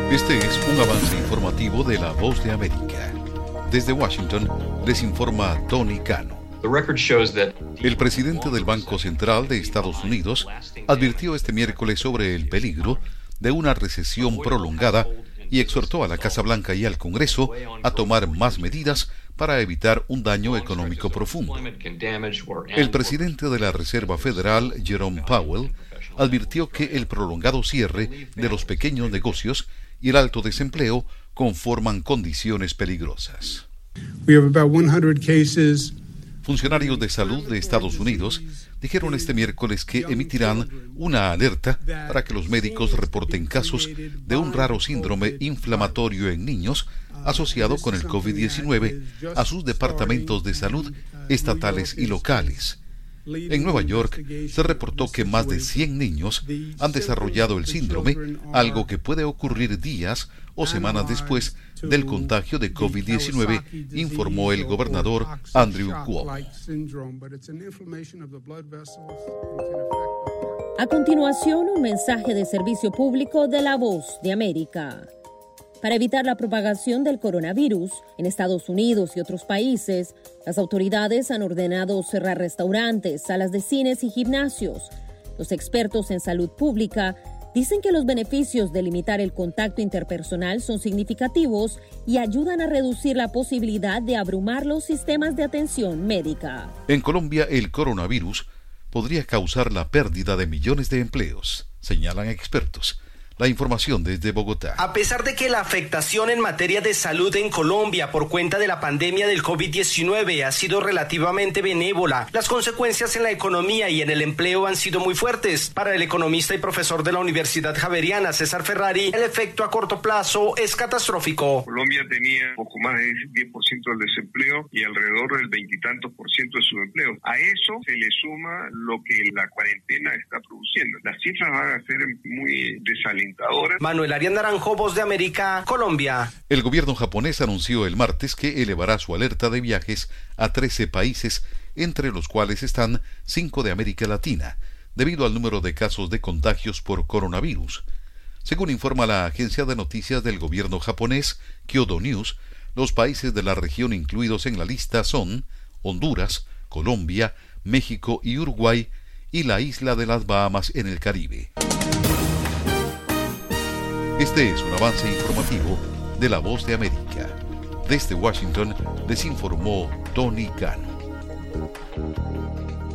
Este es un avance informativo de La Voz de América. Desde Washington les informa Tony Cano. El presidente del Banco Central de Estados Unidos advirtió este miércoles sobre el peligro de una recesión prolongada y exhortó a la Casa Blanca y al Congreso a tomar más medidas para evitar un daño económico profundo. El presidente de la Reserva Federal, Jerome Powell, advirtió que el prolongado cierre de los pequeños negocios y el alto desempleo conforman condiciones peligrosas. Funcionarios de salud de Estados Unidos dijeron este miércoles que emitirán una alerta para que los médicos reporten casos de un raro síndrome inflamatorio en niños asociado con el COVID-19 a sus departamentos de salud estatales y locales. En Nueva York se reportó que más de 100 niños han desarrollado el síndrome, algo que puede ocurrir días o semanas después del contagio de COVID-19, informó el gobernador Andrew Cuomo. A continuación, un mensaje de servicio público de La Voz de América. Para evitar la propagación del coronavirus en Estados Unidos y otros países, las autoridades han ordenado cerrar restaurantes, salas de cines y gimnasios. Los expertos en salud pública dicen que los beneficios de limitar el contacto interpersonal son significativos y ayudan a reducir la posibilidad de abrumar los sistemas de atención médica. En Colombia, el coronavirus podría causar la pérdida de millones de empleos, señalan expertos. La información desde Bogotá. A pesar de que la afectación en materia de salud en Colombia por cuenta de la pandemia del COVID-19 ha sido relativamente benévola, las consecuencias en la economía y en el empleo han sido muy fuertes. Para el economista y profesor de la Universidad Javeriana, César Ferrari, el efecto a corto plazo es catastrófico. Colombia tenía poco más del 10% del desempleo y alrededor del 20 y tantos por ciento de subempleo. A eso se le suma lo que la cuarentena está produciendo. Las cifras van a ser muy desalentadoras. Manuel Arias Naranjo, Voz de América, Colombia. El gobierno japonés anunció el martes que elevará su alerta de viajes a 13 países, entre los cuales están 5 de América Latina, debido al número de casos de contagios por coronavirus. Según informa la agencia de noticias del gobierno japonés, Kyodo News, los países de la región incluidos en la lista son Honduras, Colombia, México y Uruguay, y la isla de las Bahamas en el Caribe. Este es un avance informativo de La Voz de América. Desde Washington les informó Tony Cano.